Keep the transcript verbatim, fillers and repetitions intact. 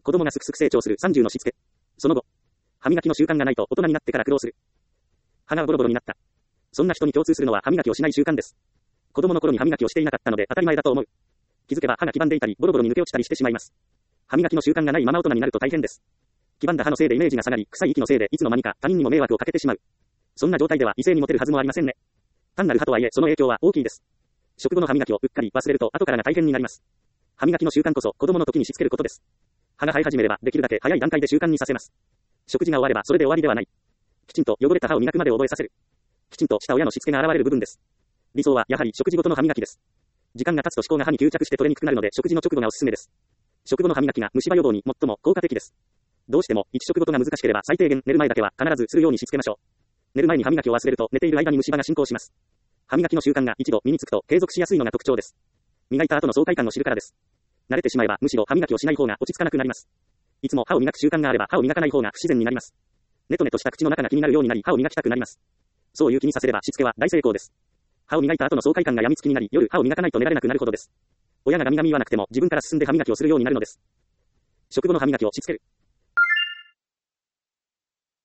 子供がすくすく成長するさんじゅうのしつけ。その後、歯磨きの習慣がないと大人になってから苦労する。歯がボロボロになった。そんな人に共通するのは歯磨きをしない習慣です。子供の頃に歯磨きをしていなかったので当たり前だと思う。気づけば歯が黄ばんでいたり、ボロボロに抜け落ちたりしてしまいます。歯磨きの習慣がないまま大人になると大変です。黄ばんだ歯のせいでイメージが下がり、臭い息のせいでいつの間にか他人にも迷惑をかけてしまう。そんな状態では異性にモテるはずもありませんね。単なる歯とはいえその影響は大きいです。食後の歯磨きをうっかり忘れると後からが大変になります。歯磨きの習慣こそ子供の時にしつけることです。歯が生え始めればできるだけ早い段階で習慣にさせます。食事が終わればそれで終わりではない。きちんと汚れた歯を磨くまで覚えさせる。きちんとした親のしつけが現れる部分です。理想はやはり食事ごとの歯磨きです。時間が経つと歯垢が歯に吸着して取れにくくなるので食事の直後がおすすめです。食後の歯磨きが虫歯予防に最も効果的です。どうしても一食ごとが難しければ最低限寝る前だけは必ずするようにしつけましょう。寝る前に歯磨きを忘れると寝ている間に虫歯が進行します。歯磨きの習慣が一度身につくと継続しやすいのが特徴です。磨いた後の爽快感を知るからです。慣れてしまえばむしろ歯磨きをしない方が落ち着かなくなります。いつも歯を磨く習慣があれば歯を磨かない方が不自然になります。ネトネトした口の中が気になるようになり歯を磨きたくなります。そういう気にさせればしつけは大成功です。歯を磨いた後の爽快感が病みつきになり夜歯を磨かないと寝られなくなるほどです。親がガミガミ言わなくても自分から進んで歯磨きをするようになるのです。食後の歯磨きをしつける。